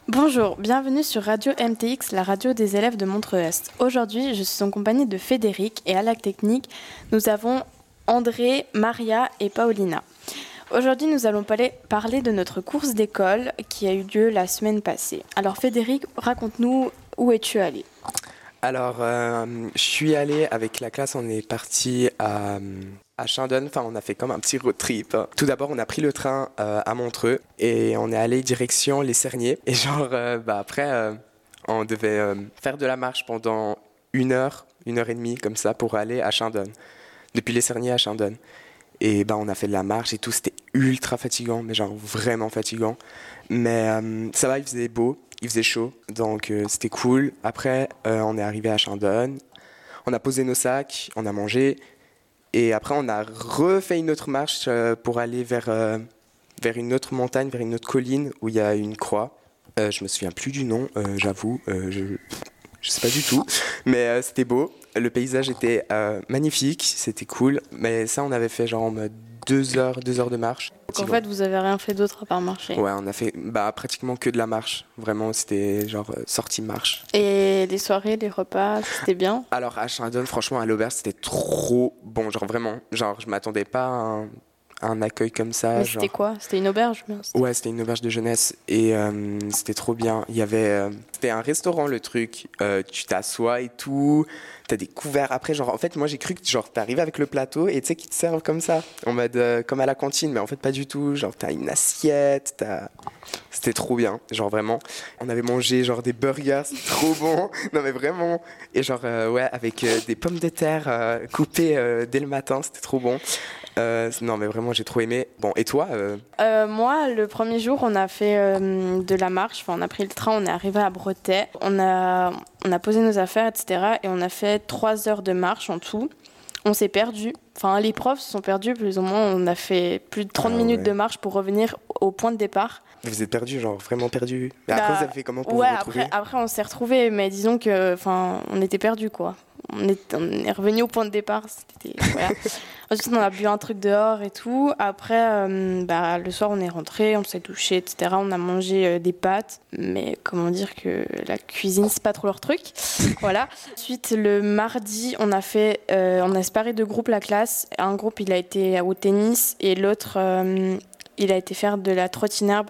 Bonjour, bienvenue sur Radio MTX, la radio des élèves de Montreux-Est. Aujourd'hui, je suis en compagnie de Frédéric et à la technique, nous avons André, Maria et Paulina. Aujourd'hui, nous allons parler de notre course d'école qui a eu lieu la semaine passée. Alors Frédéric, raconte-nous où es-tu allé ? Alors, je suis allé avec la classe, on est parti à Chandon, enfin on a fait comme un petit road trip. Tout d'abord, on a pris le train à Montreux et on est allé direction les Cerniers. Et après, on devait faire de la marche pendant une heure et demie comme ça pour aller à Chandon, depuis les Cerniers à Chandon. Et on a fait de la marche et tout, c'était ultra fatigant, mais genre vraiment fatigant. Mais ça va, il faisait beau. Il faisait chaud, donc c'était cool. Après, on est arrivé à Chandon, on a posé nos sacs, on a mangé, et après on a refait une autre marche pour aller vers une autre montagne, vers une autre colline où il y a une croix. Je me souviens plus du nom, j'avoue, je sais pas du tout, mais c'était beau. Le paysage était magnifique, c'était cool, mais ça on avait fait genre en mode 2 heures de marche. En fait, vous avez rien fait d'autre à part marcher. Ouais, on a fait pratiquement que de la marche. Vraiment, c'était genre sortie marche. Et les soirées, les repas, c'était bien ? Alors à Chandon, franchement, à l'auberge, c'était trop bon. Genre vraiment, genre je m'attendais pas à un accueil comme ça. Mais c'était quoi ? C'était une auberge ? Ouais, c'était une auberge de jeunesse et c'était trop bien. Il y avait, c'était un restaurant le truc. Tu t'assois et tout. T'as des couverts après, genre en fait moi j'ai cru que genre t'arrives avec le plateau et tu sais qu'ils te servent comme ça, en mode comme à la cantine, mais en fait pas du tout. Genre t'as une assiette, c'était trop bien, genre vraiment. On avait mangé genre des burgers, c'est trop bon. Non mais vraiment. Et genre ouais avec des pommes de terre coupées dès le matin, c'était trop bon. Non mais vraiment j'ai trop aimé. Bon et toi Moi le premier jour on a fait de la marche, on a pris le train, on est arrivé à Bretet, on a posé nos affaires etc. et on a fait 3 heures de marche en tout. On s'est perdu, enfin les profs se sont perdus plus ou moins, on a fait plus de 30 minutes de marche pour revenir au point de départ. Vous êtes perdus, genre vraiment perdus. Mais après vous avez fait comment pour vous retrouver ? Après on s'est retrouvés, mais disons que on était perdus quoi. On est revenu au point de départ. Voilà. Ensuite, on a bu un truc dehors et tout. Après, le soir, on est rentré, on s'est douché, etc. On a mangé des pâtes. Mais comment dire que la cuisine, c'est pas trop leur truc. Voilà. Ensuite, le mardi, on a séparé 2 groupes la classe. Un groupe, il a été au tennis et l'autre, il a été faire de la trottinerbe.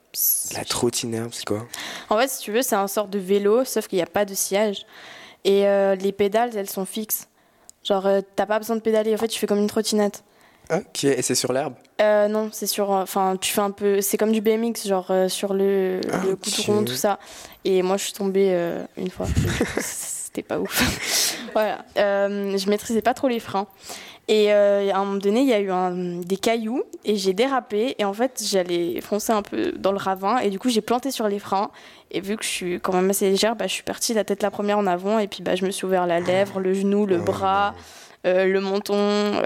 La trottinerbe, c'est quoi ? En fait, si tu veux, c'est un sort de vélo, sauf qu'il n'y a pas de siège. Et les pédales, elles sont fixes. Genre, t'as pas besoin de pédaler. En fait, tu fais comme une trottinette. Ok, et c'est sur l'herbe ? Non, c'est sur... tu fais un peu... C'est comme du BMX, genre sur le goudron, tout ça. Et moi, je suis tombée une fois. C'était pas ouf. Voilà. Je maîtrisais pas trop les freins. Et à un moment donné, il y a eu des cailloux et j'ai dérapé. Et en fait, j'allais foncer un peu dans le ravin. Et du coup, j'ai planté sur les freins. Et vu que je suis quand même assez légère, je suis partie la tête la première en avant. Et puis, je me suis ouvert la lèvre, le genou, le bras, le menton.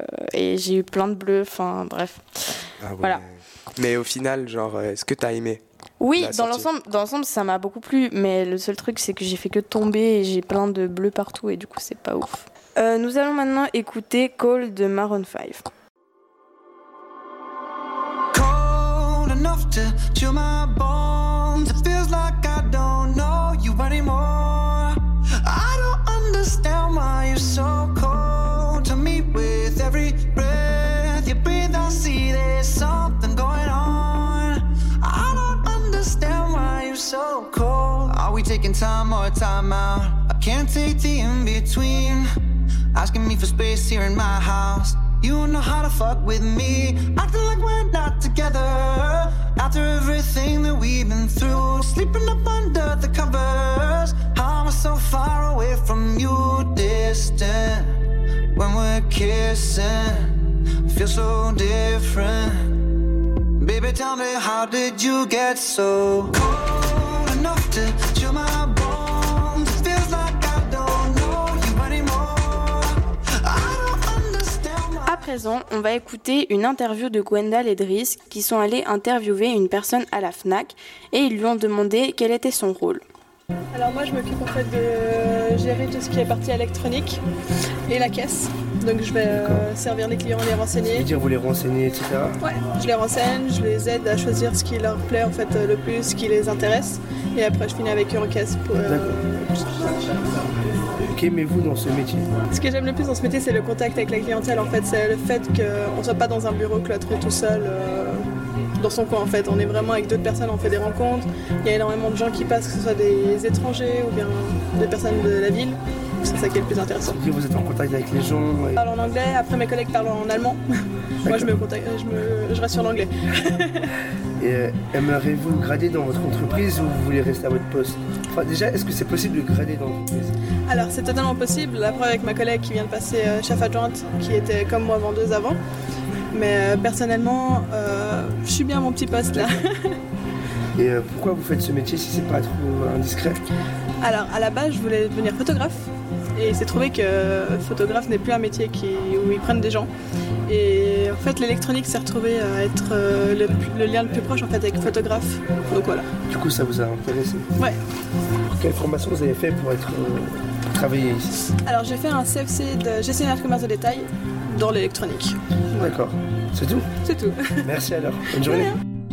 Et j'ai eu plein de bleus. Enfin, bref. Ah ouais. Voilà. Mais au final, genre, est-ce que t'as aimé ? Oui, dans l'ensemble, ça m'a beaucoup plu. Mais le seul truc, c'est que j'ai fait que tomber et j'ai plein de bleus partout. Et du coup, c'est pas ouf. Nous allons maintenant écouter Call de Maroon 5. Cold enough to chill my bones. It feels like I don't know you anymore. I don't understand why you're so cold to me. With every breath you breathe, I see there's something going on. I don't understand why you're so cold. Are we taking time or time out? I can't take the in-between. Asking me for space here in my house. You don't know how to fuck with me. Acting like we're not together. After everything that we've been through. Sleeping up under the covers. How am I so far away from you? Distant. When we're kissing, I feel so different. Baby, tell me, how did you get so cold enough to chill my bones? It feels like I don't know you anymore. I don't understand why. À présent, on va écouter une interview de Gwendal et Driss qui sont allés interviewer une personne à la FNAC et ils lui ont demandé quel était son rôle. Alors moi je m'occupe en fait de gérer tout ce qui est partie électronique et la caisse. Donc je vais servir les clients, les renseigner. C'est-à-dire vous les renseignez, etc. Ouais, je les renseigne, je les aide à choisir ce qui leur plaît en fait le plus, ce qui les intéresse. Et après je finis avec eux en caisse pour... Ok, mais vous dans ce métier? Ce que j'aime le plus dans ce métier c'est le contact avec la clientèle en fait. C'est le fait qu'on ne soit pas dans un bureau cloîtré tout seul. Dans son coin en fait, on est vraiment avec d'autres personnes, on fait des rencontres, il y a énormément de gens qui passent, que ce soit des étrangers ou bien des personnes de la ville, c'est ça qui est le plus intéressant. C'est-à-dire vous êtes en contact avec les gens Je parle en anglais, après mes collègues parlent en allemand, moi je reste sur l'anglais. Et aimeriez-vous grader dans votre entreprise ou vous voulez rester à votre poste? Enfin déjà, est-ce que c'est possible de grader dans l'entreprise? Alors c'est totalement possible, la preuve avec ma collègue qui vient de passer chef adjointe, qui était comme moi vendeuse avant. Mais personnellement, je suis bien à mon petit poste là. Et pourquoi vous faites ce métier si c'est pas trop indiscret? Alors à la base, je voulais devenir photographe. Et il s'est trouvé que photographe n'est plus un métier où ils prennent des gens. Et en fait, l'électronique s'est retrouvée à être le lien le plus proche en fait, avec photographe. Donc voilà. Du coup, ça vous a intéressé? Ouais. Quelle formation vous avez fait pour travailler ici? Alors j'ai fait un CFC de gestionnaire de commerce de détail dans l'électronique. D'accord. C'est tout? C'est tout. Merci alors. Bonne journée.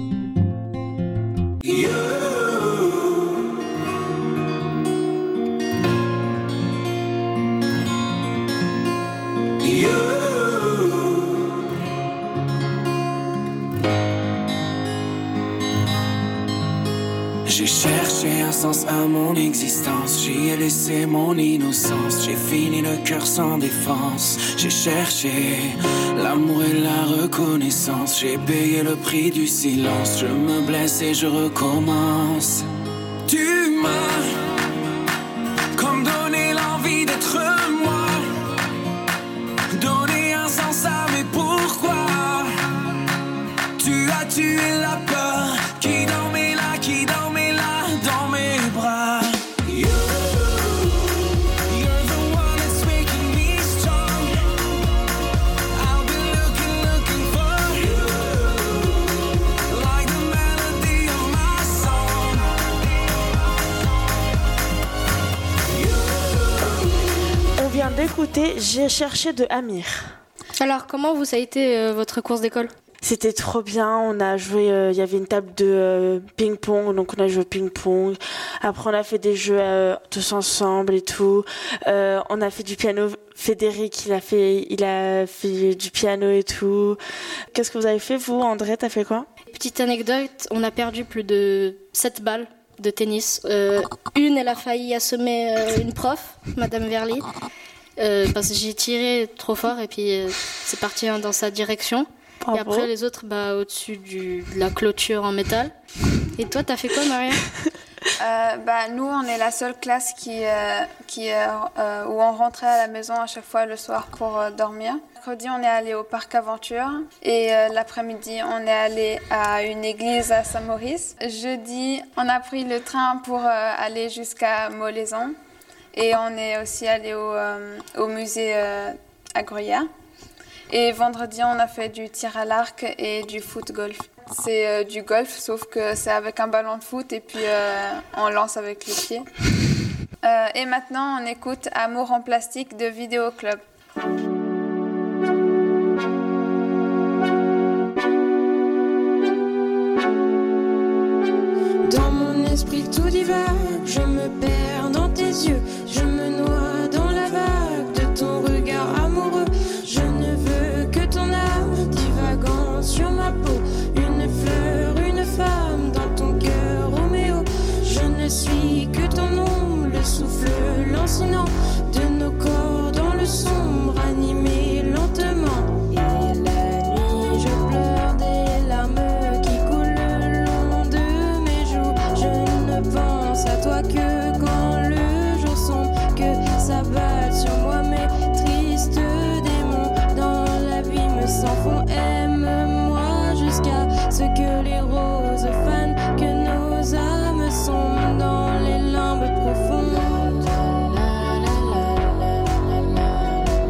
J'ai cherché un sens à mon existence, j'y ai laissé mon innocence, j'ai fini le cœur sans défense. J'ai cherché l'amour et la reconnaissance, j'ai payé le prix du silence, je me blesse et je recommence. Tu m'as comme donné l'envie d'être moi, donné un sens à mes pourquoi. Tu as tué la peur qui dormait là, dans mes bras. You're the one that's making me strong. I'll be looking for you, like the melody of my song. On vient d'écouter J'ai cherché de Amir. Alors, comment ça a été votre course d'école ? C'était trop bien, on a joué, il y avait une table de ping-pong, donc on a joué au ping-pong. Après on a fait des jeux tous ensemble et tout. On a fait du piano, Frédéric il a fait du piano et tout. Qu'est-ce que vous avez fait vous, André, t'as fait quoi ? Petite anecdote, on a perdu plus de 7 balles de tennis. Une, elle a failli assommer une prof, Madame Verly, parce que j'ai tiré trop fort et puis c'est parti dans sa direction. Bravo. Et après les autres au-dessus de la clôture en métal. Et toi t'as fait quoi, Maria ? Nous on est la seule classe où on rentrait à la maison à chaque fois le soir pour dormir. Mercredi on est allé au parc Aventure et l'après-midi on est allé à une église à Saint-Maurice. Jeudi on a pris le train pour aller jusqu'à Molaison et on est aussi allé au musée à Gruyère. Et vendredi, on a fait du tir à l'arc et du foot-golf. C'est du golf, sauf que c'est avec un ballon de foot et puis on lance avec les pieds. Et maintenant, on écoute Amour en plastique de Vidéo Club. Dans mon esprit tout divague, je me perds dans tes yeux, je me noie dans la vague de ton regard amoureux. Je ne veux que ton âme divagant sur ma peau, une fleur, une femme dans ton cœur, Roméo. Je ne suis que ton ombre, le souffle lancinant de nos corps dans le sombre, animé lentement. Et la nuit, je pleure des larmes qui coulent le long de mes joues. Je ne pense à toi que quand le jour sombre, que s'abattent sur moi mes tristes démons. Dans l'abîme sans fond, aime-moi jusqu'à ce que les roses fanent, que nos âmes sont dans les limbes profondes.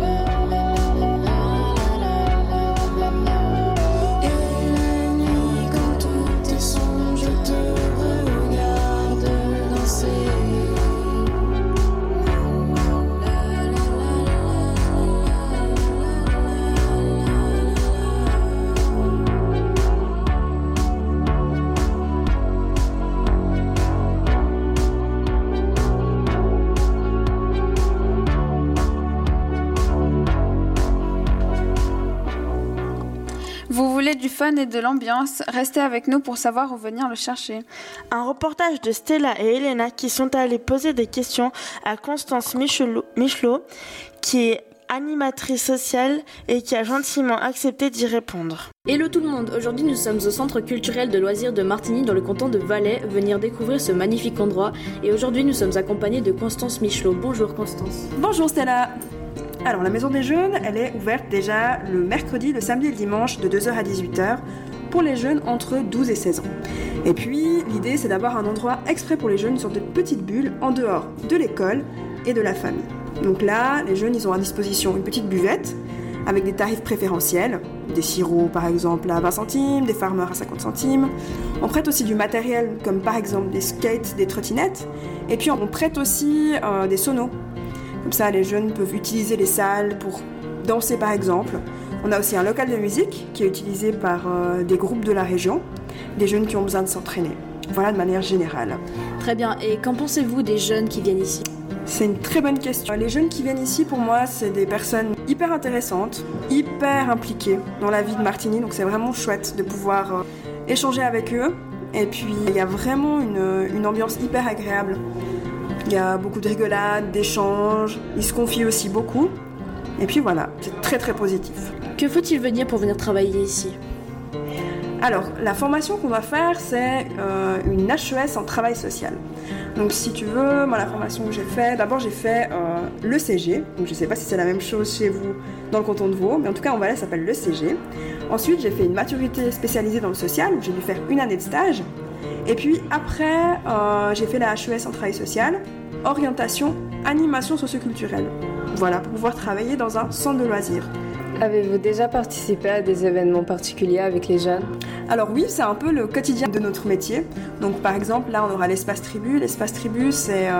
fun et de l'ambiance. Restez avec nous pour savoir où venir le chercher. Un reportage de Stella et Elena qui sont allées poser des questions à Constance Michelot, qui est animatrice sociale et qui a gentiment accepté d'y répondre. Hello tout le monde, aujourd'hui nous sommes au centre culturel de loisirs de Martigny dans le canton de Valais, venir découvrir ce magnifique endroit et aujourd'hui nous sommes accompagnés de Constance Michelot. Bonjour Constance. Bonjour Stella. Alors la maison des jeunes, elle est ouverte déjà le mercredi, le samedi et le dimanche de 2h à 18h pour les jeunes entre 12 et 16 ans. Et puis l'idée c'est d'avoir un endroit exprès pour les jeunes, une sorte de petite bulle en dehors de l'école et de la famille. Donc là, les jeunes, ils ont à disposition une petite buvette avec des tarifs préférentiels, des sirops par exemple à 20 centimes, des farmers à 50 centimes. On prête aussi du matériel comme par exemple des skates, des trottinettes. Et puis on prête aussi des sonos. Comme ça, les jeunes peuvent utiliser les salles pour danser par exemple. On a aussi un local de musique qui est utilisé par des groupes de la région, des jeunes qui ont besoin de s'entraîner. Voilà de manière générale. Très bien, et qu'en pensez-vous des jeunes qui viennent ici ? C'est une très bonne question. Les jeunes qui viennent ici, pour moi, c'est des personnes hyper intéressantes, hyper impliquées dans la vie de Martigny. Donc c'est vraiment chouette de pouvoir échanger avec eux. Et puis il y a vraiment une ambiance hyper agréable. Il y a beaucoup de rigolades, d'échanges. Ils se confient aussi beaucoup. Et puis voilà, c'est très très positif. Que faut-il venir pour venir travailler ici ? Alors, la formation qu'on va faire, c'est une HES en travail social. Donc, si tu veux, moi, la formation que j'ai fait, d'abord, j'ai fait l'ECG. Donc, je ne sais pas si c'est la même chose chez vous dans le canton de Vaud, mais en tout cas, en Valais, ça s'appelle l'ECG. Ensuite, j'ai fait une maturité spécialisée dans le social, où j'ai dû faire une année de stage. Et puis, après, j'ai fait la HES en travail social, orientation, animation socioculturelle. Voilà, pour pouvoir travailler dans un centre de loisirs. Avez-vous déjà participé à des événements particuliers avec les jeunes ? Alors oui, c'est un peu le quotidien de notre métier. Donc par exemple, là on aura l'espace tribu. L'espace tribu, c'est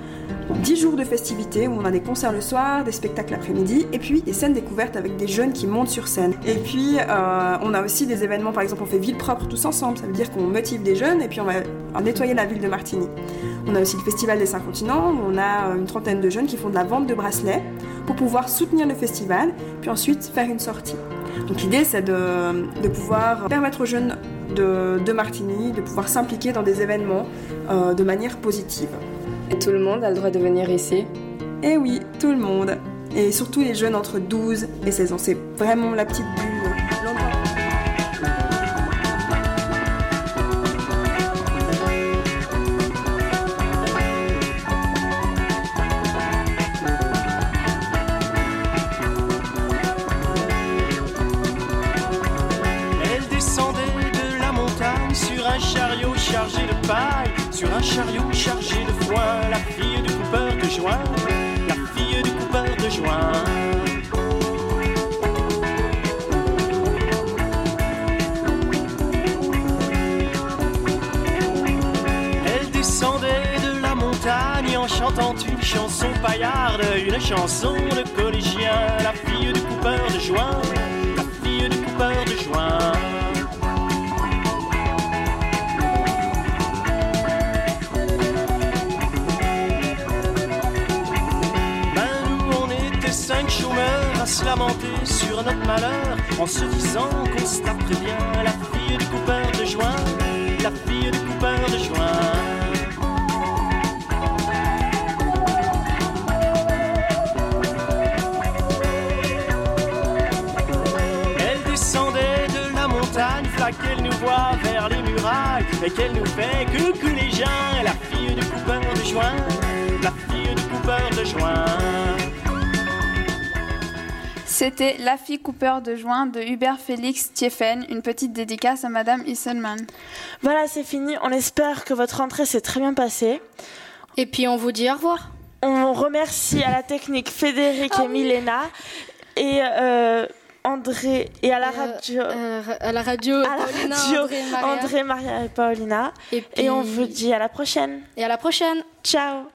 10 jours de festivités où on a des concerts le soir, des spectacles l'après-midi et puis des scènes découvertes avec des jeunes qui montent sur scène. Et puis on a aussi des événements, par exemple on fait ville propre tous ensemble. Ça veut dire qu'on motive des jeunes et puis on va nettoyer la ville de Martigny. On a aussi le festival des 5 continents où on a une trentaine de jeunes qui font de la vente de bracelets pour pouvoir soutenir le festival, puis ensuite faire une sortie. Donc l'idée c'est de pouvoir permettre aux jeunes de Martigny de pouvoir s'impliquer dans des événements de manière positive. Et tout le monde a le droit de venir ici ? Eh oui, tout le monde. Et surtout les jeunes entre 12 et 16 ans. C'est vraiment la petite bulle. Un chariot chargé de paille, sur un chariot chargé de foin, la fille du coupeur de joint, la fille du coupeur de joint. Elle descendait de la montagne en chantant une chanson paillarde, une chanson de collégien, la fille du coupeur de joint, la fille du coupeur de joint. À se lamenter sur notre malheur en se disant qu'on se tape très bien la fille du coupeur de joint, la fille du coupeur de joint. Elle descendait de la montagne, là qu'elle nous voit vers les murailles et qu'elle nous fait coucou les gens, la fille du coupeur de joint, la fille du coupeur de joint. C'était La fille coupeur de joint de Hubert Félix Thieffen, une petite dédicace à Madame Isselman. Voilà, c'est fini. On espère que votre rentrée s'est très bien passée. Et puis on vous dit au revoir. On remercie à la technique Frédéric et Milena et André et à la radio, André, Maria et Paulina. Et on vous dit à la prochaine. Et à la prochaine. Ciao.